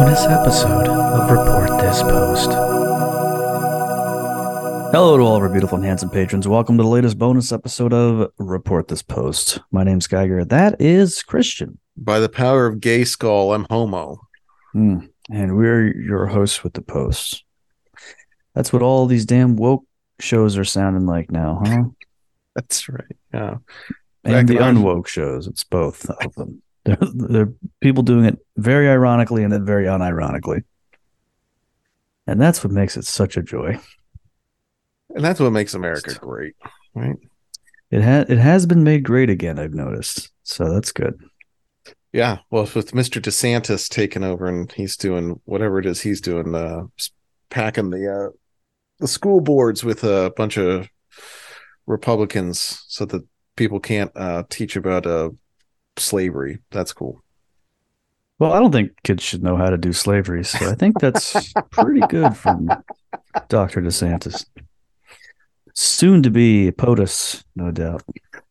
bonus episode of Report This Post. Hello to all of our beautiful and handsome patrons. Welcome to the latest bonus episode of Report This Post. My name's Geiger. That is Christian. By the power of Gay Skull, I'm homo. And we're your hosts with the posts. That's what all these damn woke shows are sounding like now, huh? That's right. Yeah. And the unwoke shows. It's both of them. They're people doing it very ironically and then very unironically. And that's what makes it such a joy. And that's what makes America great, right? It has been made great again, I've noticed. So that's good. Yeah. Well, with Mr. DeSantis taking over and he's doing whatever it is he's doing, packing the school boards with a bunch of Republicans so that people can't teach about slavery. That's cool. Well, I don't think kids should know how to do slavery, so I think that's pretty good from Dr. DeSantis. Soon to be POTUS, no doubt.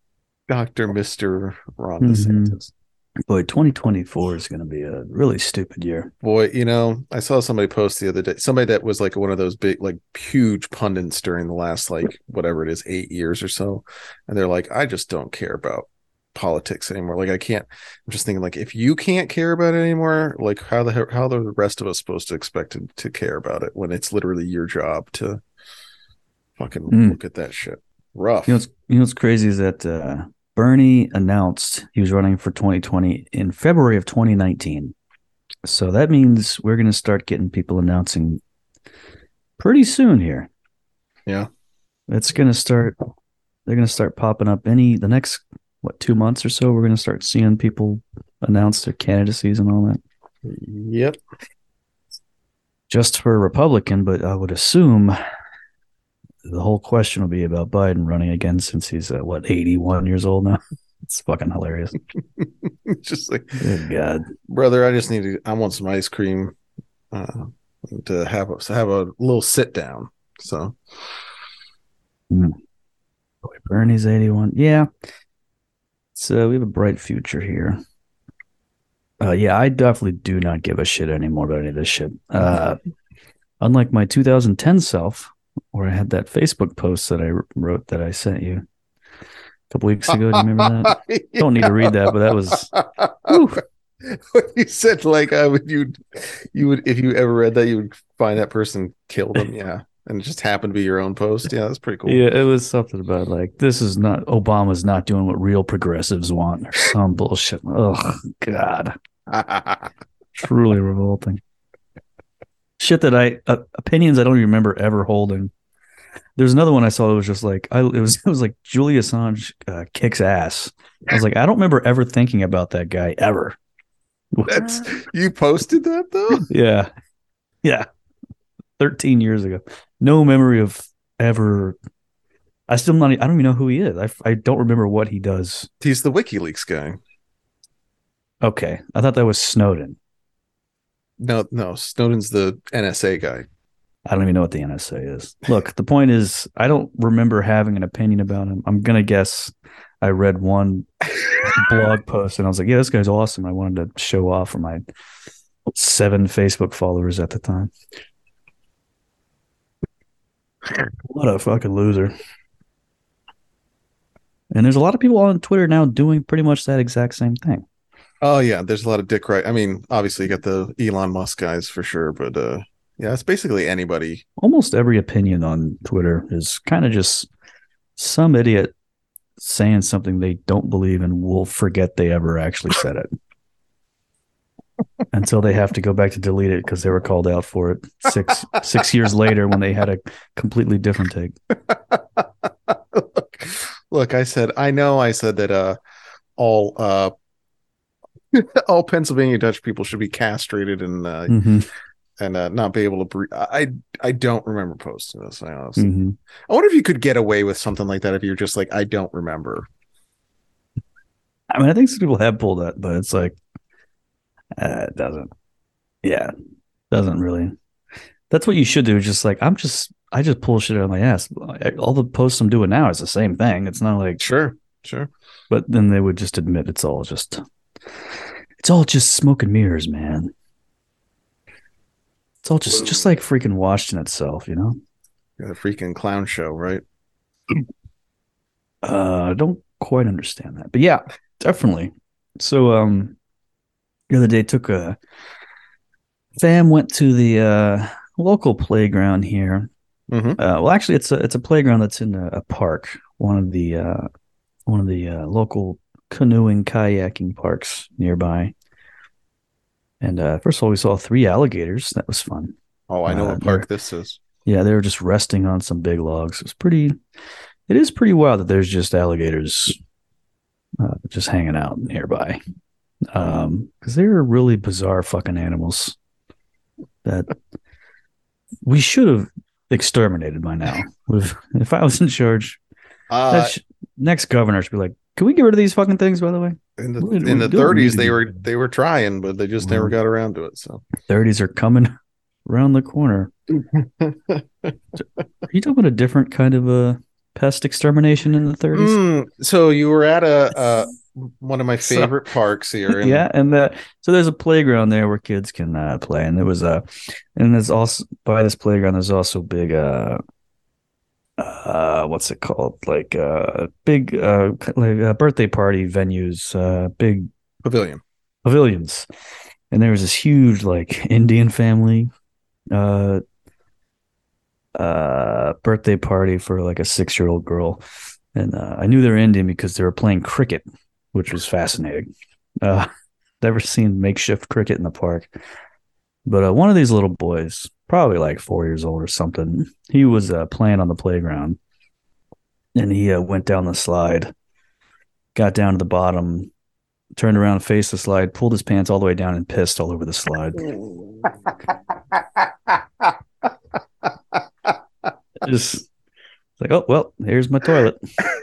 Mr. Ron DeSantis. Boy, 2024 is going to be a really stupid year. Boy, you know, I saw somebody post the other day, somebody that was like one of those big, like huge pundits during the last, like, whatever it is, 8 years or so. And they're like, I just don't care about politics anymore. Like, I can't, I'm just thinking, like, if you can't care about it anymore, like, how are the rest of us supposed to expect to care about it when it's literally your job to fucking look at that shit? Rough. You know what's crazy is that Bernie announced he was running for 2020 in February of 2019. So that means we're going to start getting people announcing pretty soon here. Yeah. They're going to start popping up the next 2 months or so. We're going to start seeing people announce their candidacies and all that. Yep. Just for a Republican, but I would assume the whole question will be about Biden running again since he's 81 years old now. It's fucking hilarious. Just like, good God, brother, I want some ice cream to have a little sit down. So boy, Bernie's 81. Yeah. So we have a bright future here. Yeah, I definitely do not give a shit anymore about any of this shit. Unlike my 2010 self, where I had that Facebook post that I wrote that I sent you a couple weeks ago. Do you remember that? Yeah. Don't need to read that, but that was. You said like you would if you ever read that you would find that person killed him. Yeah, and it just happened to be your own post. Yeah, that's pretty cool. Yeah, it was something about like Obama's not doing what real progressives want or some bullshit. Oh God, truly revolting. Shit that opinions I don't even remember ever holding. There's another one I saw that was just like it was like Julian Assange kicks ass. I was like, I don't remember ever thinking about that guy ever. You posted that though? Yeah. 13 years ago. No memory of ever. I don't even know who he is. I don't remember what he does. He's the WikiLeaks guy. Okay, I thought that was Snowden. No, Snowden's the NSA guy. I don't even know what the NSA is. Look, the point is, I don't remember having an opinion about him. I'm going to guess I read one blog post and I was like, yeah, this guy's awesome. I wanted to show off for my 7 Facebook followers at the time. What a fucking loser. And there's a lot of people on Twitter now doing pretty much that exact same thing. Oh, yeah, there's a lot of dick right. I mean, obviously you got the Elon Musk guys for sure, but yeah, it's basically anybody. Almost every opinion on Twitter is kind of just some idiot saying something they don't believe and will forget they ever actually said it. Until they have to go back to delete it because they were called out for it six years later when they had a completely different take. Look, I said that all Pennsylvania Dutch people should be castrated and not be able to breathe. I don't remember posting this. I honestly, I wonder if you could get away with something like that if you're just like, I don't remember. I mean, I think some people have pulled that, but it's like, it doesn't. Yeah, doesn't really. That's what you should do. Just like I just pull shit out of my ass. All the posts I'm doing now is the same thing. It's not like sure. But then they would just admit it's all just smoke and mirrors, man. It's all just like freaking Washington itself, you know. The freaking clown show, right? I don't quite understand that, but yeah, definitely. So, the other day took a fam went to the local playground here. Mm-hmm. Well, actually, it's a playground that's in a park, one of the local canoeing kayaking parks nearby. And first of all, we saw three alligators. That was fun. Oh, I know what They're park this is. Yeah, they were just resting on some big logs. It is pretty wild that there's just alligators just hanging out nearby. Because they're really bizarre fucking animals that we should have exterminated by now. If I was in charge, that Uh, next governor should be like, "Can we get rid of these fucking things?" By the way, in the we in the don't need 30s, to they were trying, but they just never well, got around to it. So 30s are coming around the corner. Are you talking about a different kind of a pest extermination in the 30s? So you were at a one of my So favorite parks here, and yeah, and so there's a playground there where kids can play, and there was and there's also by this playground there's also big what's it called, like big like birthday party venues, big pavilion. pavilions, and there was this huge like Indian family uh birthday party for like a 6-year-old girl, and I knew they were Indian because they were playing cricket, which was fascinating. uh Never seen makeshift cricket in the park. But one of these little boys, probably like 4 years old or something, he was playing on the playground, and he went down the slide, got down to the bottom, turned around, faced the slide, pulled his pants all the way down, and pissed all over the slide. Just like, oh, well, here's my toilet.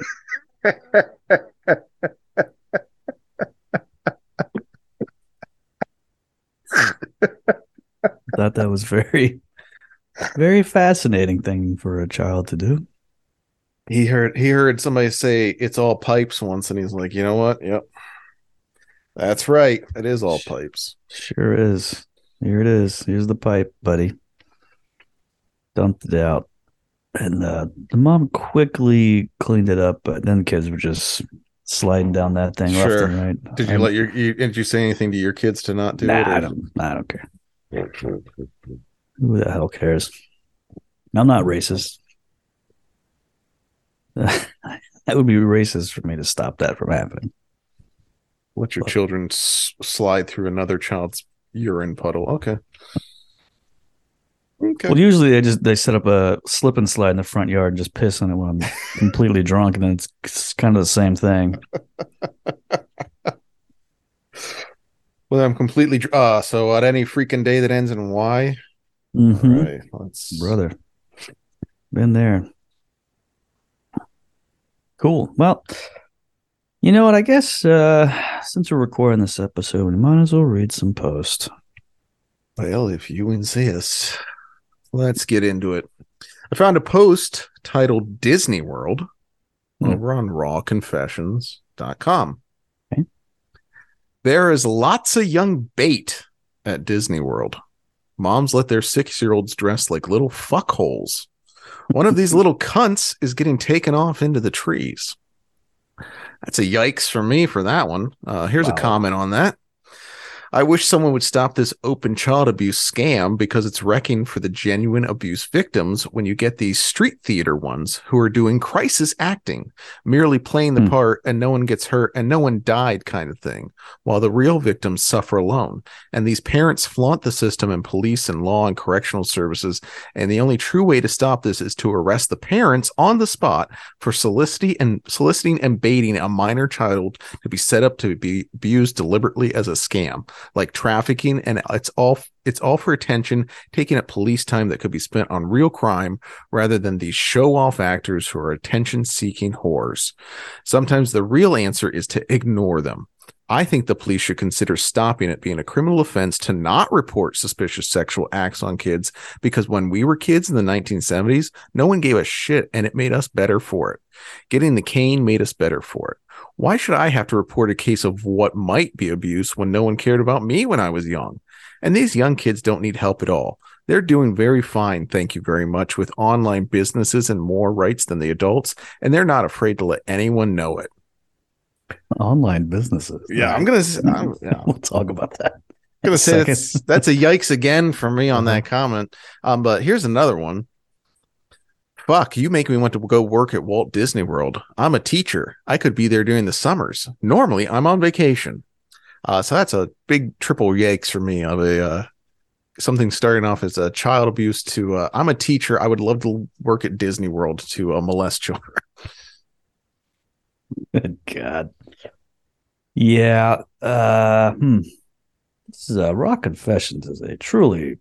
Thought that was very, very fascinating thing for a child to do. He heard somebody say it's all pipes once, and he's like, you know what? Yep, that's right. It is all pipes. Sure is. Here it is. Here's the pipe, buddy. Dumped it out. And the mom quickly cleaned it up, but then kids were just sliding down that thing left Sure. and right. Did you let did you say anything to your kids to not do it? Nah, Or? I don't care. Who the hell cares? I'm not racist. That would be racist for me to stop that from happening. Let your children slide through another child's urine puddle. Okay. Okay. Well, usually they set up a slip and slide in the front yard and just piss on it when I'm completely drunk, and then it's kind of the same thing. Well, I'm completely. So at any freaking day that ends in Y. Mm-hmm. All right. Let's. Brother, been there. Cool. Well, you know what? I guess since we're recording this episode, we might as well read some posts. Well, if you insist, let's get into it. I found a post titled Disney World over on rawconfessions.com. Okay. There is lots of young bait at Disney World. Moms let their 6-year-olds dress like little fuckholes. One of these little cunts is getting taken off into the trees. That's a yikes for me for that one. Here's a comment on that. I wish someone would stop this open child abuse scam because it's wrecking for the genuine abuse victims when you get these street theater ones who are doing crisis acting, merely playing the part and no one gets hurt and no one died kind of thing, while the real victims suffer alone. And these parents flaunt the system and police and law and correctional services. And the only true way to stop this is to arrest the parents on the spot for soliciting and baiting a minor child to be set up to be abused deliberately as a scam, like trafficking, and it's all for attention, taking up police time that could be spent on real crime rather than these show-off actors who are attention-seeking whores. Sometimes the real answer is to ignore them. I think the police should consider stopping it being a criminal offense to not report suspicious sexual acts on kids, because when we were kids in the 1970s, no one gave a shit, and it made us better for it. Getting the cane made us better for it. Why should I have to report a case of what might be abuse when no one cared about me when I was young? And these young kids don't need help at all. They're doing very fine, thank you very much, with online businesses and more rights than the adults, and they're not afraid to let anyone know it. Online businesses. Yeah, All I'm right. gonna. Yeah, We'll talk about that in a gonna say second. that's a yikes again for me on Uh-huh. that comment. But here's another one. Fuck, you make me want to go work at Walt Disney World. I'm a teacher. I could be there during the summers. Normally, I'm on vacation. So that's a big triple yikes for me of a something starting off as a child abuse to I'm a teacher. I would love to work at Disney World to molest children. Good God. Yeah. This is Rock Confessions is a truly,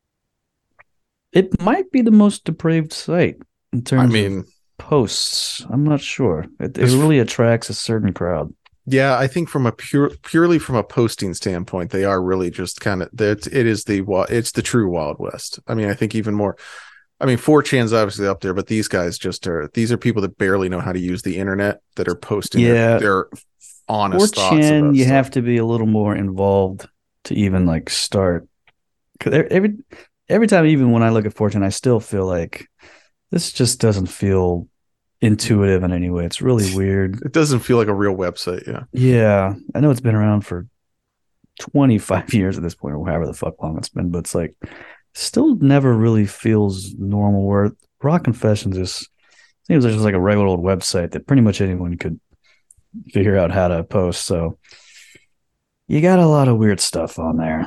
it might be the most depraved site in I terms of mean, posts. I'm not sure. It just really attracts a certain crowd. yeah, I think from a purely from a posting standpoint, they are really just kind of that. It's the true Wild West. I mean, I think even more. I mean, 4chan's obviously up there, but these guys just are. These are people that barely know how to use the internet that are posting Yeah. their honest thoughts 4chan, about you stuff. have to be a little more involved to even like start. Because every time, even when I look at 4chan, I still feel like this just doesn't feel intuitive in any way. It's really weird. It doesn't feel like a real website. Yeah. Yeah, I know it's been around for 25 years at this point, or however the fuck long it's been, but it's like still never really feels normal. Where Rock Confessions just seems like just like a regular old website that pretty much anyone could figure out how to post. So you got a lot of weird stuff on there.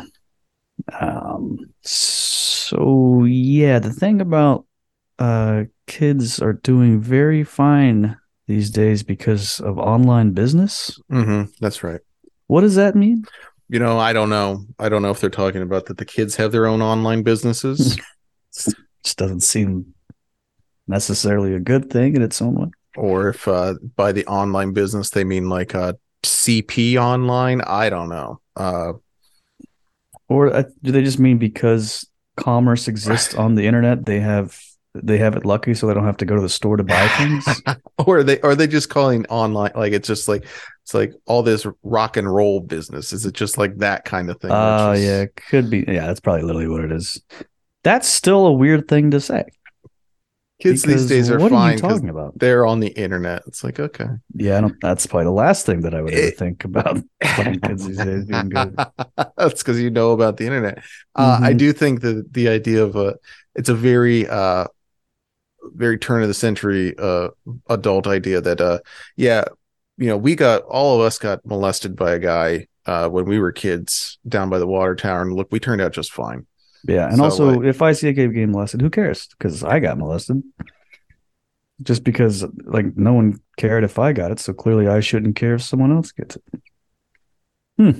So yeah, the thing about kids are doing very fine these days because of online business. That's right. What does that mean? You know, I don't know. I don't know if they're talking about that the kids have their own online businesses Just doesn't seem necessarily a good thing in its own way. or if by the online business they mean like CP online. I don't know. Or do they just mean because commerce exists on the internet, they have it lucky, so they don't have to go to the store to buy things? or are they just calling online like it's like all this rock and roll business? Is it just like that kind of thing? Yeah, it could be. Yeah, that's probably literally what it is. That's still a weird thing to say. Kids these days are what are you fine because talking about? they're on the internet. It's like, okay. Yeah, I don't, that's probably the last thing that I would ever think about fucking kids these days being good. That's because you know about the internet. I Mhm. do think that the idea of it's a very very turn of the century adult idea that yeah, you know, all of us got molested by a guy when we were kids down by the water tower, and look, we turned out just fine. Yeah, and So also like, if I see a kid getting molested, who cares? Because I got molested. Just because like no one cared if I got it, so clearly I shouldn't care if someone else gets it. Hmm.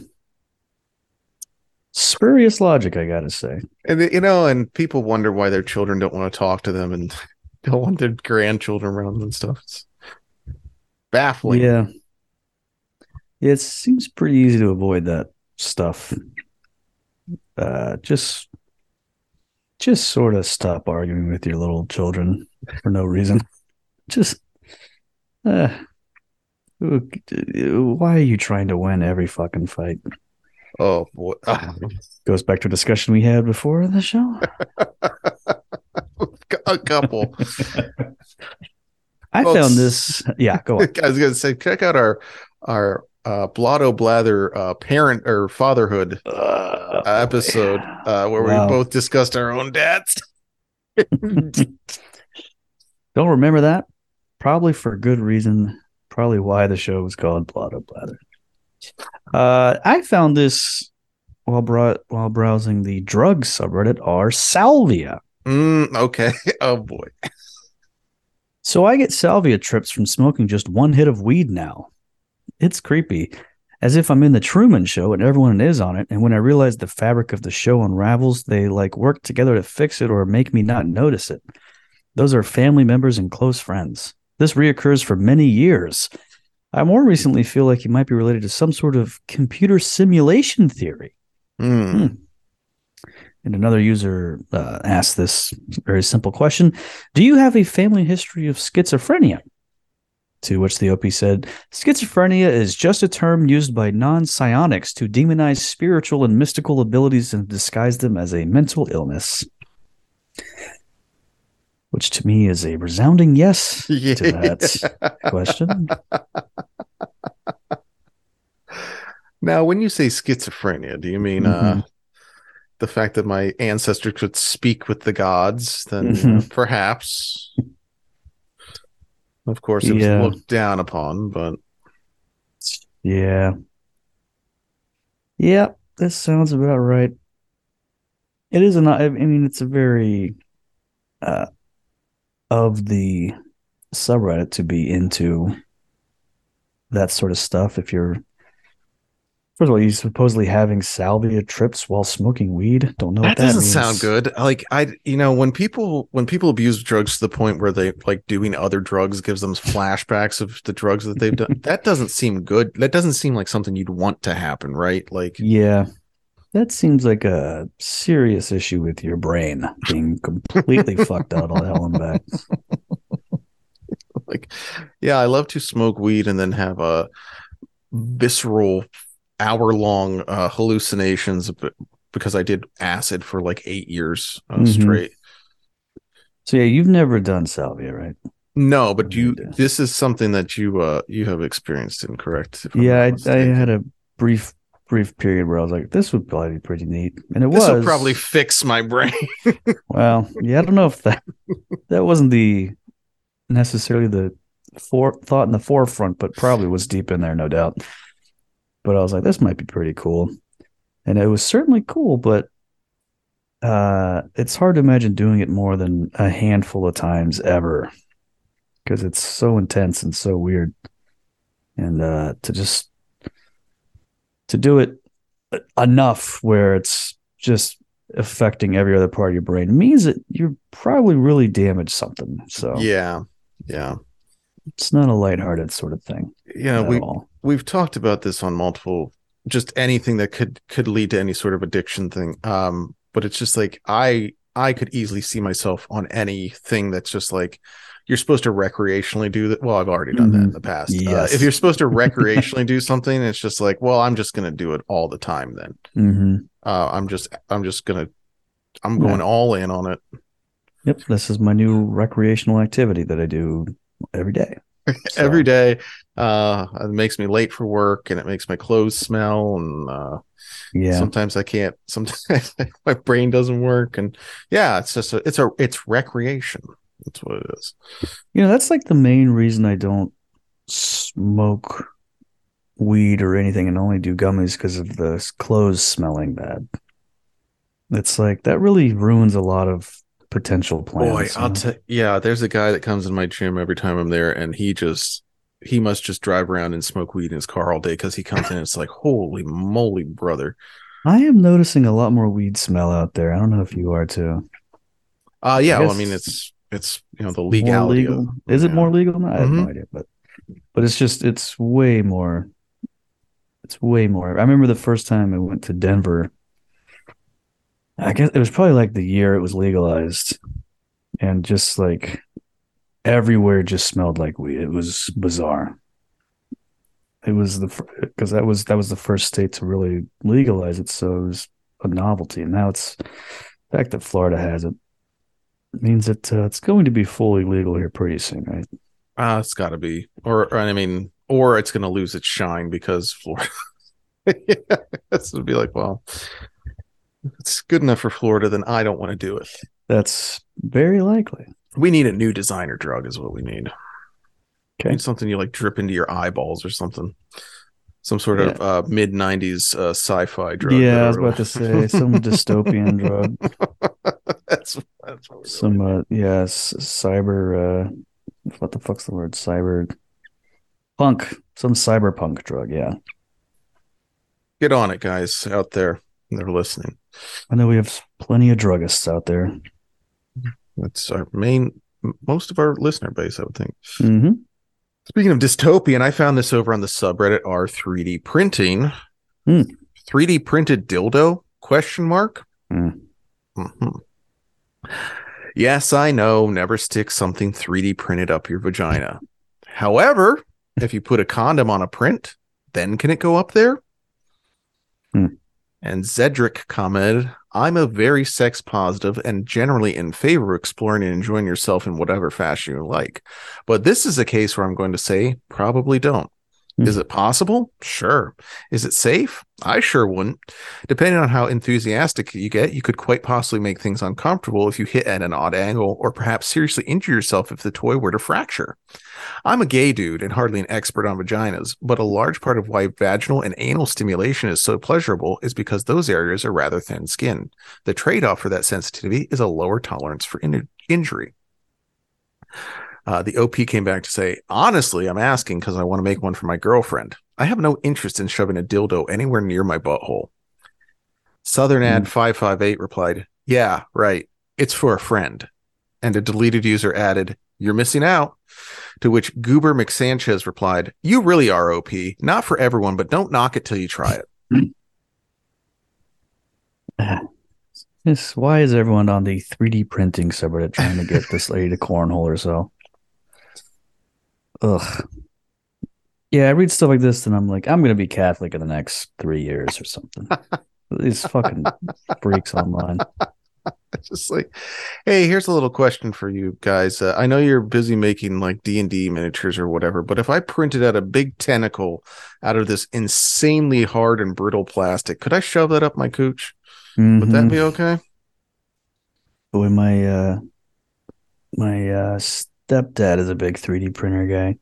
Spurious logic, I gotta say. and you know, and people wonder why their children don't want to talk to them and don't want their grandchildren around them and stuff. It's baffling. Yeah. It seems pretty easy to avoid that stuff. Just sort of stop arguing with your little children for no reason. Just uh, why are you trying to win every fucking fight? Oh boy. Goes back to a discussion we had before the show. A couple. I Folks, found this. Yeah, go on. I was gonna say, check out our Blotto Blather parent or fatherhood episode where we Wow. both discussed our own dads. Don't remember that? Probably for good reason. Probably why the show was called Blotto Blather. I found this while browsing the drug subreddit r salvia. Okay. Oh boy. So I get salvia trips from smoking just one hit of weed now. It's creepy, as if I'm in the Truman Show and everyone is on it. And when I realize the fabric of the show unravels, they like work together to fix it or make me not notice it. Those are family members and close friends. This reoccurs for many years. I more recently feel like it might be related to some sort of computer simulation theory. And another user asked this very simple question. Do you have a family history of schizophrenia? To which the OP said, schizophrenia is just a term used by non-psionics to demonize spiritual and mystical abilities and disguise them as a mental illness. Which to me is a resounding yes to that question. Now, when you say schizophrenia, do you mean the fact that my ancestors could speak with the gods? Then perhaps. Of course, it was looked down upon, but yeah, this sounds about right. It is not. I mean, it's a very of the subreddit to be into that sort of stuff. If you're, first of all, you supposedly having salvia trips while smoking weed. Don't know what that doesn't means. Sound good. Like when people abuse drugs to the point where they like doing other drugs gives them flashbacks of the drugs that they've done. That doesn't seem good. That doesn't seem like something you'd want to happen, right? Like, yeah, that seems like a serious issue with your brain being completely fucked out all hell and back. Like, yeah, I love to smoke weed and then have a visceral hour-long hallucinations because I did acid for like 8 years straight. So yeah, you've never done salvia, right? No, but this is something that you have experienced in, correct? Yeah, I had a brief period where I was like, this would probably be pretty neat. And this will probably fix my brain. Well, yeah, I don't know if that wasn't necessarily the thought in the forefront, but probably was deep in there, no doubt. But I was like, this might be pretty cool. And it was certainly cool, but it's hard to imagine doing it more than a handful of times ever because it's so intense and so weird. And to do it enough where it's just affecting every other part of your brain means that you're probably really damaged something. So yeah, it's not a lighthearted sort of thing. Yeah, we've talked about this on multiple, just anything that could lead to any sort of addiction thing. But it's just like I could easily see myself on anything that's just like you're supposed to recreationally do that. Well, I've already done that in the past. Yes. If you're supposed to recreationally do something, it's just like, well, I'm just going to do it all the time then. I'm going all in on it. Yep. This is my new recreational activity that I do every day. So. Every day. It makes me late for work and it makes my clothes smell. And sometimes I can't, sometimes my brain doesn't work. And yeah, it's just, it's recreation. That's what it is. That's like the main reason I don't smoke weed or anything and only do gummies because of the clothes smelling bad. It's like that really ruins a lot of potential plans. Boy, there's a guy that comes in my gym every time I'm there, and he must just drive around and smoke weed in his car all day because he comes in and it's like, holy moly, brother. I am noticing a lot more weed smell out there. I don't know if you are too. Yeah, well, I mean, it's the legality. Is it more legal now? I have no idea, but it's way more. It's way more. I remember the first time I went to Denver. I guess it was probably like the year it was legalized, and just like everywhere just smelled like weed. It was bizarre. It was because that was the first state to really legalize it, so it was a novelty. And now it's the fact that Florida has it means that it's going to be fully legal here pretty soon, right? It's got to be, or it's going to lose its shine because Florida. This would be like, well, if it's good enough for Florida, then I don't want to do it. That's very likely. We need a new designer drug, is what we need. Okay, need something you like drip into your eyeballs or something. Some sort of mid '90s sci-fi drug. Yeah, I was about to say some dystopian drug. That's some cyber. What the fuck's the word? Cyber punk. Some cyberpunk drug. Yeah. Get on it, guys out there. They're listening. I know we have plenty of druggists out there. That's our most of our listener base, I would think. Mm-hmm. Speaking of dystopian, I found this over on the subreddit r3D printing. 3D printed dildo? ? Mm-hmm. Yes, I know. Never stick something 3D printed up your vagina. However, if you put a condom on a print, then can it go up there? And Zedric commented, I'm a very sex positive and generally in favor of exploring and enjoying yourself in whatever fashion you like. But this is a case where I'm going to say probably don't. Is it possible? Sure. Is it safe? I sure wouldn't. Depending on how enthusiastic you get, you could quite possibly make things uncomfortable if you hit at an odd angle, or perhaps seriously injure yourself if the toy were to fracture. I'm a gay dude and hardly an expert on vaginas, but a large part of why vaginal and anal stimulation is so pleasurable is because those areas are rather thin skinned. The trade-off for that sensitivity is a lower tolerance for injury. The OP came back to say, honestly, I'm asking because I want to make one for my girlfriend. I have no interest in shoving a dildo anywhere near my butthole. Southern Ad 558 replied, yeah, right. It's for a friend. And a deleted user added, you're missing out. To which Goober McSanchez replied, you really are OP. Not for everyone, but don't knock it till you try it. Why is everyone on the 3D printing subreddit trying to get this lady to cornhole herself? Ugh. Yeah, I read stuff like this and I'm like, I'm going to be Catholic in the next 3 years or something. These fucking freaks online. Just like, hey, here's a little question for you guys. I know you're busy making like D&D miniatures or whatever, but if I printed out a big tentacle out of this insanely hard and brittle plastic, could I shove that up my cooch? Would that be okay? Boy, my stepdad is a big 3D printer guy.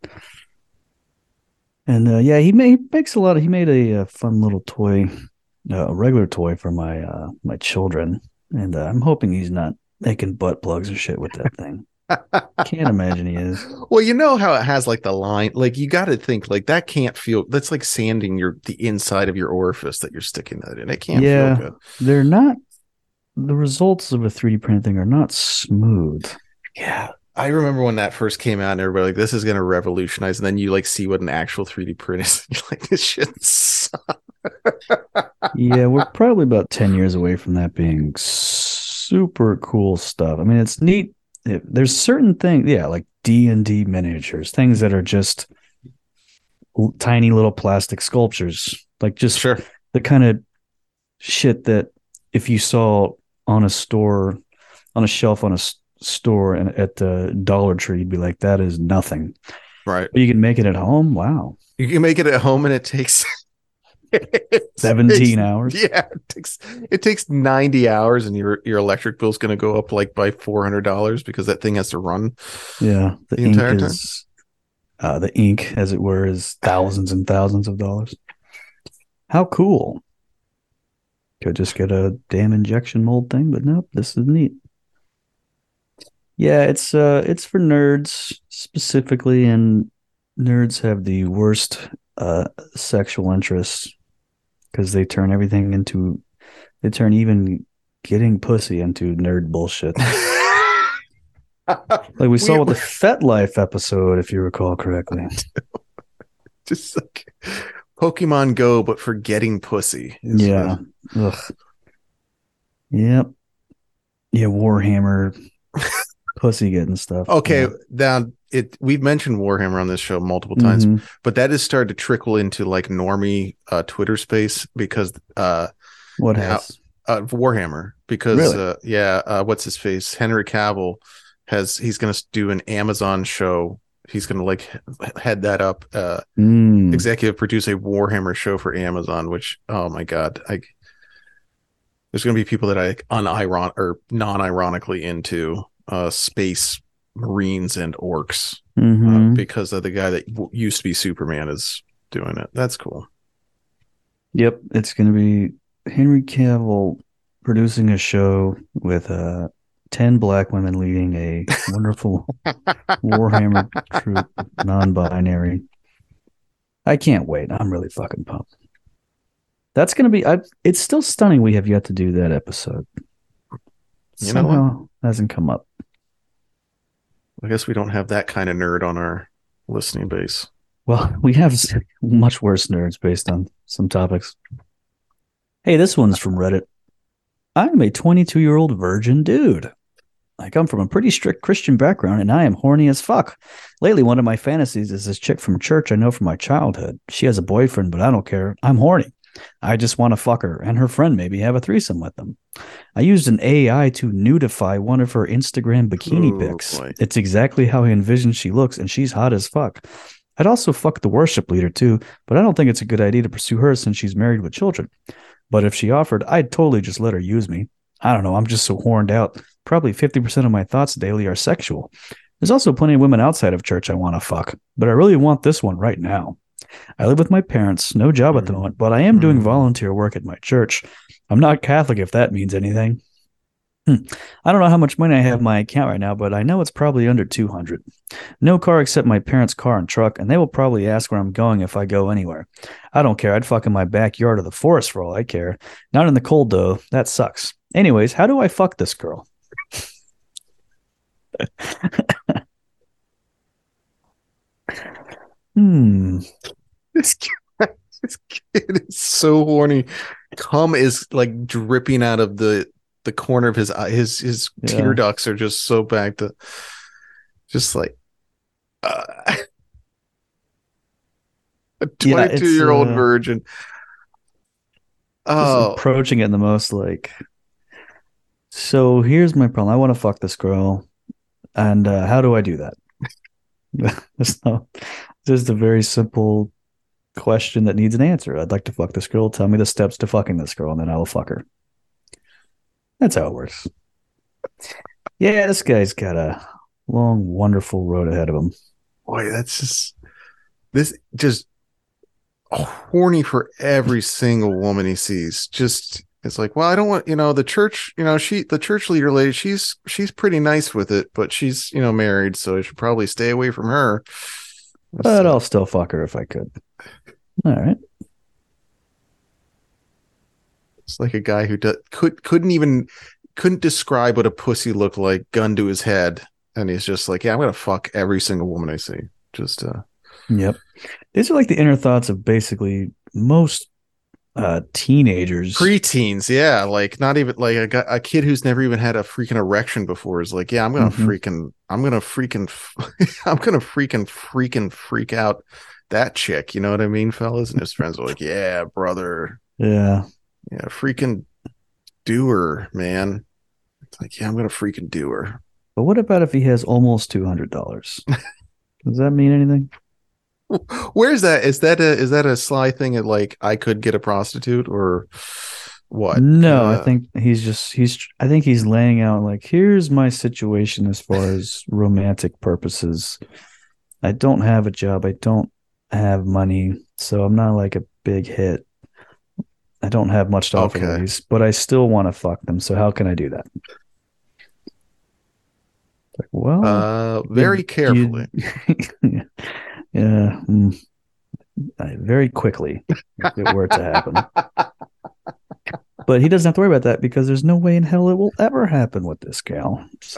And yeah, he makes a lot of, he made a fun little toy, a regular toy for my children. And I'm hoping he's not making butt plugs or shit with that thing. Can't imagine he is. Well, you know how it has like the line, like you got to think like that can't feel, that's like sanding the inside of your orifice that you're sticking that in. It can't feel good. They're not, the results of a 3D printing thing are not smooth. Yeah. I remember when that first came out and everybody like, this is going to revolutionize. And then you like see what an actual 3D print is. You're like, this shit sucks. Yeah, we're probably about 10 years away from that being super cool stuff. I mean, it's neat. There's certain things, yeah, like D&D miniatures, things that are just tiny little plastic sculptures, like just the kind of shit that if you saw on a store, on a shelf on a store and at the Dollar Tree, you'd be like, that is nothing. Right. But you can make it at home. Wow. You can make it at home and it takes 17 hours. Yeah, it takes 90 hours and your electric bill's going to go up like by $400 because that thing has to run. Yeah, the entire time. The ink, as it were, is thousands and thousands of dollars. How cool. Could just get a damn injection mold thing, but nope, this is neat. Yeah, it's for nerds specifically, and nerds have the worst sexual interests because they turn even getting pussy into nerd bullshit. Like we saw with the FetLife episode, if you recall correctly. Just like Pokemon Go, but for getting pussy. Yeah. Ugh. Yep. Yeah, Warhammer pussy getting stuff. Okay, now we've mentioned Warhammer on this show multiple times, but that has started to trickle into like normie Twitter space because what has Warhammer because really? What's his face? Henry Cavill he's going to do an Amazon show. He's going to like head that up, executive produce a Warhammer show for Amazon, which, oh my God, there's going to be people that I non-ironically into space marines and orcs because of the guy that used to be Superman is doing it. That's cool. Yep. It's going to be Henry Cavill producing a show with 10 black women leading a wonderful Warhammer troop, non-binary. I can't wait. I'm really fucking pumped. That's going to be, it's still stunning we have yet to do that episode. Somehow hasn't come up. I guess we don't have that kind of nerd on our listening base. Well, we have much worse nerds based on some topics. Hey, this one's from Reddit. I'm a 22-year-old virgin dude. I come from a pretty strict Christian background and I am horny as fuck. Lately, one of my fantasies is this chick from church I know from my childhood. She has a boyfriend, but I don't care. I'm horny. I just want to fuck her and her friend maybe have a threesome with them. I used an AI to nudify one of her Instagram bikini Oh pics. boy. It's exactly how I envision she looks, and she's hot as fuck. I'd also fuck the worship leader too, but I don't think it's a good idea to pursue her since she's married with children. But if she offered, I'd totally just let her use me. I don't know, I'm just so horned out. Probably 50% of my thoughts daily are sexual. There's also plenty of women outside of church I want to fuck, but I really want this one right now. I live with my parents, no job at the moment, but I am doing volunteer work at my church. I'm not Catholic if that means anything. I don't know how much money I have in my account right now, but I know it's probably under 200. No car except my parents' car and truck, and they will probably ask where I'm going if I go anywhere. I don't care. I'd fuck in my backyard or the forest for all I care. Not in the cold, though. That sucks. Anyways, how do I fuck this girl? Hmm. This kid, this kid is so horny. Cum is like dripping out of the corner of his eye. His tear Yeah. ducts are just so back to just like a Yeah, 22-year-old virgin. just Oh, approaching it in the most like. So here's my problem. I want to fuck this girl, and how do I do that? There's no, just a very simple question that needs an answer. I'd like to fuck this girl. Tell me the steps to fucking this girl, and then I will fuck her. That's how it works. Yeah, this guy's got a long, wonderful road ahead of him. boy, that's just horny for every single woman he sees. Just it's like, well, I don't want, the church, the church leader lady, she's pretty nice with it, but she's, married, so I should probably stay away from her. But I'll still fuck her if I could. All right. It's like a guy who couldn't describe what a pussy looked like, gun to his head, and he's just like, yeah, I'm gonna fuck every single woman I see. Just Yep. These are like the inner thoughts of basically most teenagers. preteens, yeah, like not even like a kid who's never even had a freaking erection before is like, yeah, I'm gonna freaking freak out that chick. You know what I mean, fellas? And his friends are like, yeah, brother, Yeah. freaking do her, man. It's like, yeah, I'm gonna freaking do her. But what about if he has almost $200? Does that mean anything? Where's that? Is that a sly thing at like I could get a prostitute or what? No, I think I think he's laying out like, here's my situation as far as romantic purposes. I don't have a job. I don't have money. So I'm not like a big hit. I don't have much to offer ladies, but I still want to fuck them. So how can I do that? Like, well, very carefully. Yeah. Very quickly if it were to happen. But he doesn't have to worry about that because there's no way in hell it will ever happen with this gal. So.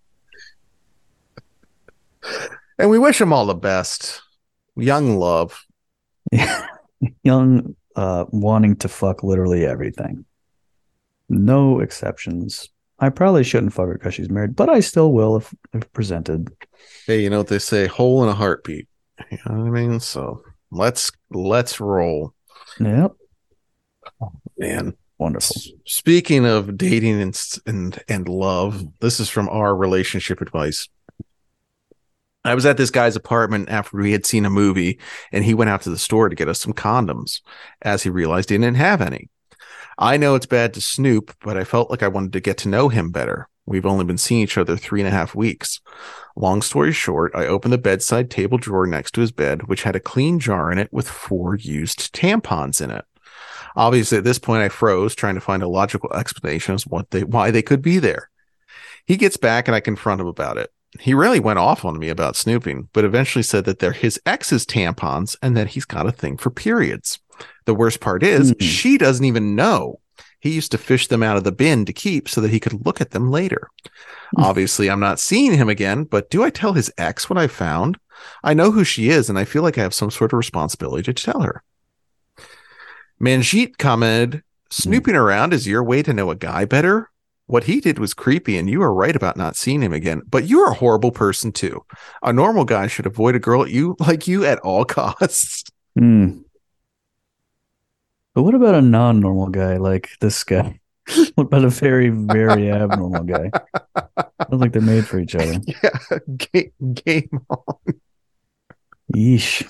And we wish him all the best. Young love. Young, wanting to fuck literally everything. No exceptions. I probably shouldn't fuck her because she's married, but I still will if presented. Hey, you know what they say? Hole in a heartbeat. You know what I mean? So let's roll. Yep. Oh, man. Wonderful. Speaking of dating and love, this is from our relationship advice. I was at this guy's apartment after we had seen a movie, and he went out to the store to get us some condoms, as he realized he didn't have any. I know it's bad to snoop, but I felt like I wanted to get to know him better. We've only been seeing each other 3.5 weeks. Long story short, I opened the bedside table drawer next to his bed, which had a clean jar in it with 4 used tampons in it. Obviously, at this point, I froze, trying to find a logical explanation as why they could be there. He gets back, and I confront him about it. He really went off on me about snooping, but eventually said that they're his ex's tampons and that he's got a thing for periods. The worst part is she doesn't even know. He used to fish them out of the bin to keep so that he could look at them later. Obviously, I'm not seeing him again, but do I tell his ex what I found? I know who she is, and I feel like I have some sort of responsibility to tell her. Manjeet commented, snooping around is your way to know a guy better? what he did was creepy, and you are right about not seeing him again. But you're a horrible person too. A normal guy should avoid a girl like you at all costs. Hmm. But what about a non-normal guy like this guy? What about a very, very abnormal guy? Sounds like they're made for each other. Yeah, game on. Yeesh.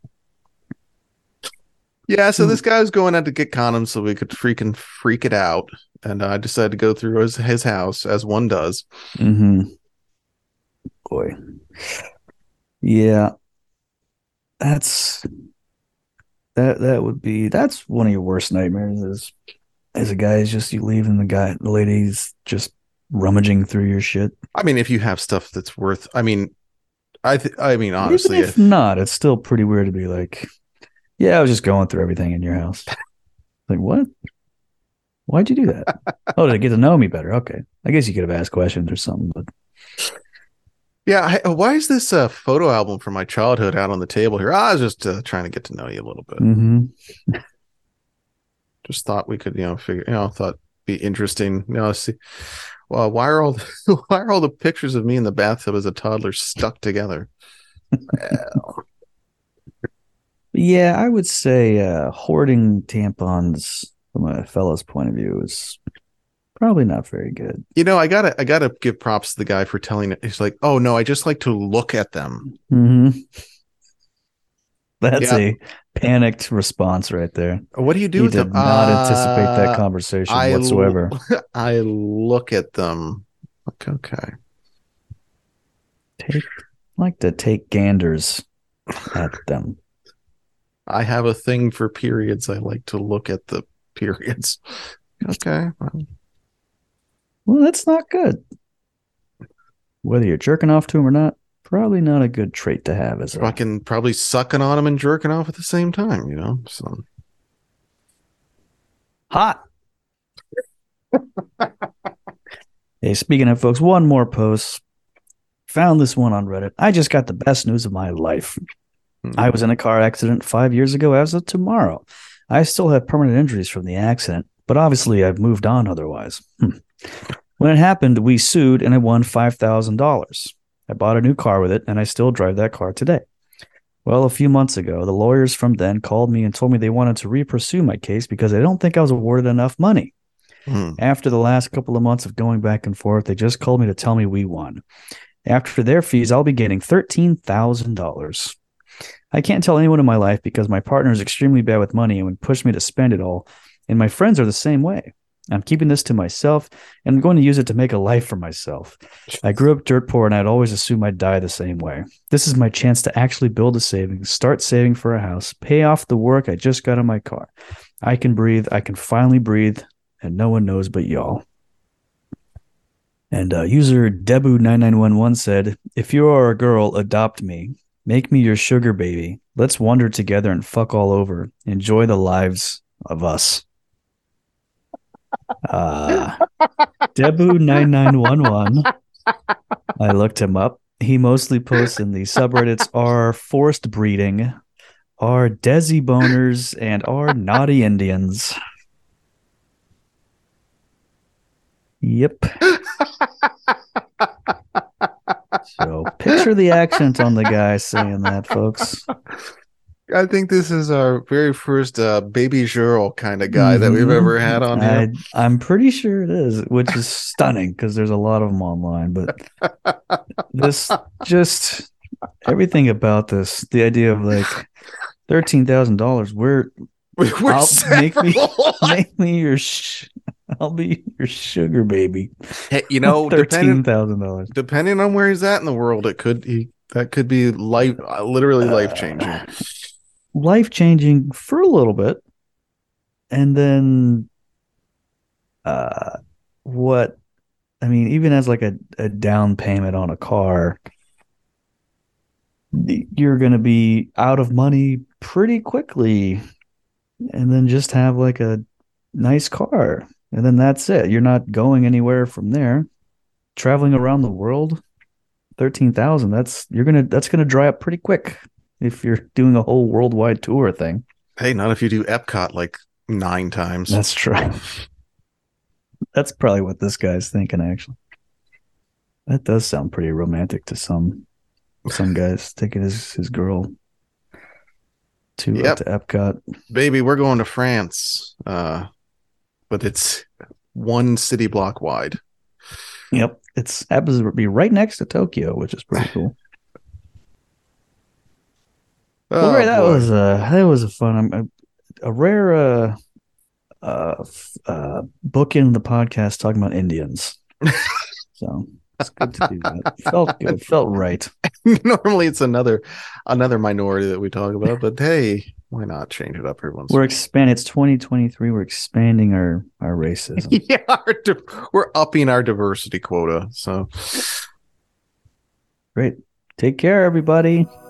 Yeah, so this guy was going out to get condoms so we could freaking freak it out. And I decided to go through his house, as one does. Mm-hmm. Boy. Yeah, that's that's one of your worst nightmares is as a guy is just you leaving the lady's just rummaging through your shit. I mean, if you have stuff that's worth, I mean, honestly, Even if not, it's still pretty weird to be like, yeah, I was just going through everything in your house. Like, what? Why'd you do that? Oh, to get to know me better. Okay. I guess you could have asked questions or something, but yeah, why is this photo album from my childhood out on the table here? I was just trying to get to know you a little bit. Just thought we could, thought be interesting. See, well, why are all the pictures of me in the bathtub as a toddler stuck together? Well. Yeah, I would say hoarding tampons from a fella's point of view is probably not very good. I gotta give props to the guy for telling it. He's like, oh no, I just like to look at them. Mm-hmm. That's a panicked response right there. What do you do he with did them? Not anticipate that conversation whatsoever. I look at them. Okay. Like to take ganders at them. I have a thing for periods. I like to look at the periods. Okay. Well, that's not good. Whether you're jerking off to them or not, probably not a good trait to have. As fucking probably sucking on them and jerking off at the same time, So hot. Hey, speaking of folks, one more post. Found this one on Reddit. I just got the best news of my life. I was in a car accident 5 years ago as of tomorrow. I still have permanent injuries from the accident, but obviously I've moved on otherwise. When it happened, we sued and I won $5,000. I bought a new car with it, and I still drive that car today. Well, a few months ago, the lawyers from then called me and told me they wanted to re-pursue my case because they don't think I was awarded enough money. After the last couple of months of going back and forth, they just called me to tell me we won. After their fees, I'll be getting $13,000. I can't tell anyone in my life because my partner is extremely bad with money and would push me to spend it all, and my friends are the same way. I'm keeping this to myself, and I'm going to use it to make a life for myself. I grew up dirt poor, and I'd always assume I'd die the same way. This is my chance to actually build a savings, start saving for a house, pay off the work I just got on my car. I can breathe. I can finally breathe, and no one knows but y'all. And user Debu9911 said, if you are a girl, adopt me. Make me your sugar baby. Let's wander together and fuck all over. Enjoy the lives of us. Debu9911. I looked him up. He mostly posts in the subreddits are forced breeding, are Desi boners, and are naughty Indians. Yep. So picture the accent on the guy saying that, folks. I think this is our very first baby girl kind of guy that we've ever had on here. I'm pretty sure it is, which is stunning because there's a lot of them online. But this just everything about this, the idea of like $13,000, make me your I'll be your sugar baby. Hey, $13,000. Depending on where he's at in the world, that could be literally life changing. Life changing for a little bit, and then, even as like a down payment on a car, you're going to be out of money pretty quickly, and then just have like a nice car. And then that's it. You're not going anywhere from there. Traveling around the world, 13,000. That's gonna dry up pretty quick if you're doing a whole worldwide tour thing. Hey, not if you do Epcot like 9 times. That's true. That's probably what this guy's thinking, actually. That does sound pretty romantic to some guys taking his girl Yep, to Epcot. baby, we're going to France. But it's one city block wide. Yep, it's happens to be right next to Tokyo, which is pretty cool. Well, Oh great. boy. That was a fun, a rare book in the podcast talking about Indians. So it's good to do that. Felt good. Felt right. Normally it's another minority that we talk about, but hey, why not change it up every once in a We're while? expanding. It's 2023. We're expanding our racism. Yeah, we're upping our diversity quota. So Great. Take care, everybody.